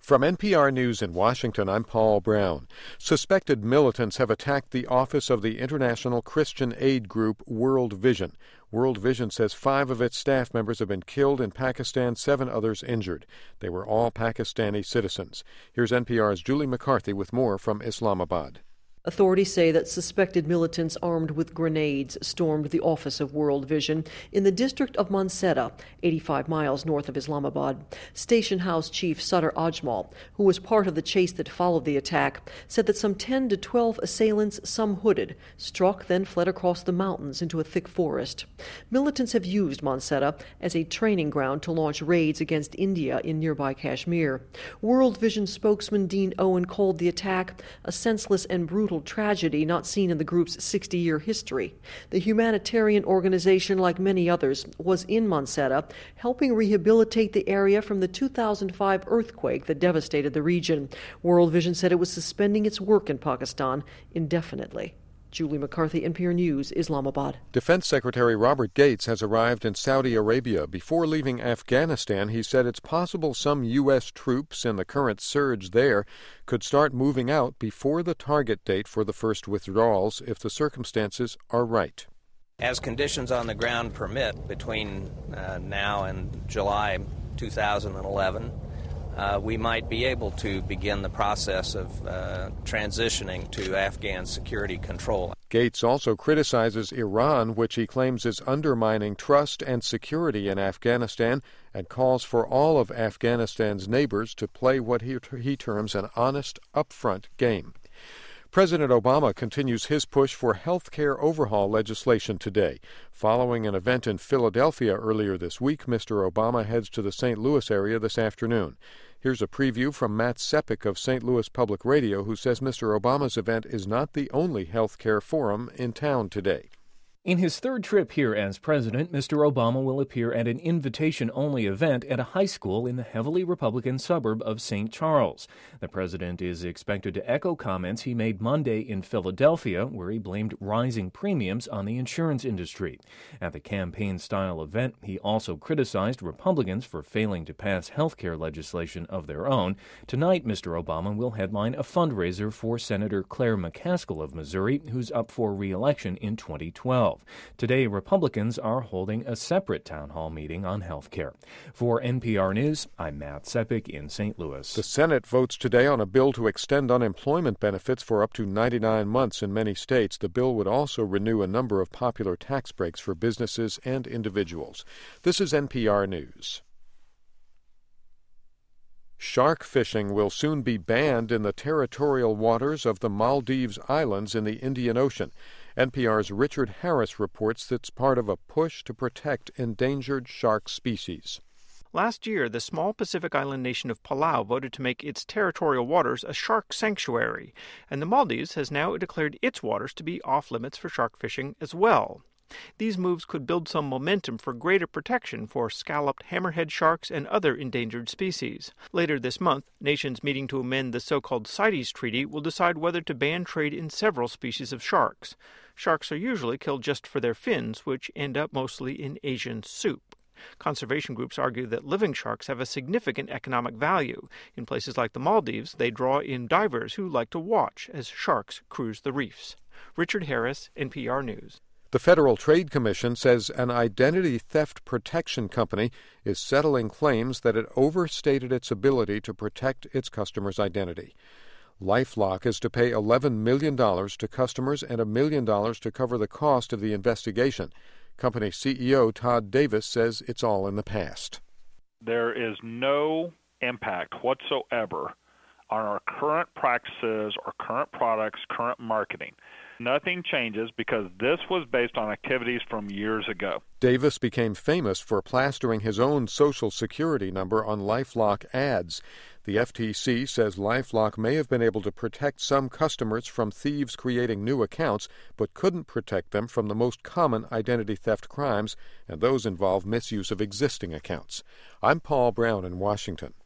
From NPR News in Washington, I'm Paul Brown. Suspected militants have attacked the office of the international Christian aid group World Vision. World Vision says 5 of its staff members have been killed in Pakistan, 7 others injured. They were all Pakistani citizens. Here's NPR's Julie McCarthy with more from Islamabad. Authorities say that suspected militants armed with grenades stormed the office of World Vision in the district of Mansehra, 85 miles north of Islamabad. Station House Chief Sadr Ajmal, who was part of the chase that followed the attack, said that some 10 to 12 assailants, some hooded, struck then fled across the mountains into a thick forest. Militants have used Mansehra as a training ground to launch raids against India in nearby Kashmir. World Vision spokesman Dean Owen called the attack a senseless and brutal tragedy not seen in the group's 60-year history. The humanitarian organization, like many others, was in Mansehra, helping rehabilitate the area from the 2005 earthquake that devastated the region. World Vision said it was suspending its work in Pakistan indefinitely. Julie McCarthy, NPR News, Islamabad. Defense Secretary Robert Gates has arrived in Saudi Arabia. Before leaving Afghanistan, he said it's possible some U.S. troops in the current surge there could start moving out before the target date for the first withdrawals if the circumstances are right. As conditions on the ground permit between now and July 2011, we might be able to begin the process of transitioning to Afghan security control. Gates also criticizes Iran, which he claims is undermining trust and security in Afghanistan, and calls for all of Afghanistan's neighbors to play what he terms an honest, upfront game. President Obama continues his push for health care overhaul legislation today. Following an event in Philadelphia earlier this week, Mr. Obama heads to the St. Louis area this afternoon. Here's a preview from Matt Sepik of St. Louis Public Radio, who says Mr. Obama's event is not the only health care forum in town today. In his third trip here as president, Mr. Obama will appear at an invitation-only event at a high school in the heavily Republican suburb of St. Charles. The president is expected to echo comments he made Monday in Philadelphia, where he blamed rising premiums on the insurance industry. At the campaign-style event, he also criticized Republicans for failing to pass health care legislation of their own. Tonight, Mr. Obama will headline a fundraiser for Senator Claire McCaskill of Missouri, who's up for re-election in 2012. Today, Republicans are holding a separate town hall meeting on health care. For NPR News, I'm Matt Sepik in St. Louis. The Senate votes today on a bill to extend unemployment benefits for up to 99 months in many states. The bill would also renew a number of popular tax breaks for businesses and individuals. This is NPR News. Shark fishing will soon be banned in the territorial waters of the Maldives Islands in the Indian Ocean. NPR's Richard Harris reports that's part of a push to protect endangered shark species. Last year, the small Pacific island nation of Palau voted to make its territorial waters a shark sanctuary, and the Maldives has now declared its waters to be off-limits for shark fishing as well. These moves could build some momentum for greater protection for scalloped hammerhead sharks and other endangered species. Later this month, nations meeting to amend the so-called CITES Treaty will decide whether to ban trade in several species of sharks. Sharks are usually killed just for their fins, which end up mostly in Asian soup. Conservation groups argue that living sharks have a significant economic value. In places like the Maldives, they draw in divers who like to watch as sharks cruise the reefs. Richard Harris, NPR News. The Federal Trade Commission says an identity theft protection company is settling claims that it overstated its ability to protect its customers' identity. LifeLock is to pay $11 million to customers and $1 million to cover the cost of the investigation. Company CEO Todd Davis says it's all in the past. There is no impact whatsoever on our current practices or current products, current marketing. Nothing changes because this was based on activities from years ago. Davis became famous for plastering his own Social Security number on LifeLock ads. The FTC says LifeLock may have been able to protect some customers from thieves creating new accounts, but couldn't protect them from the most common identity theft crimes, and those involve misuse of existing accounts. I'm Paul Brown in Washington.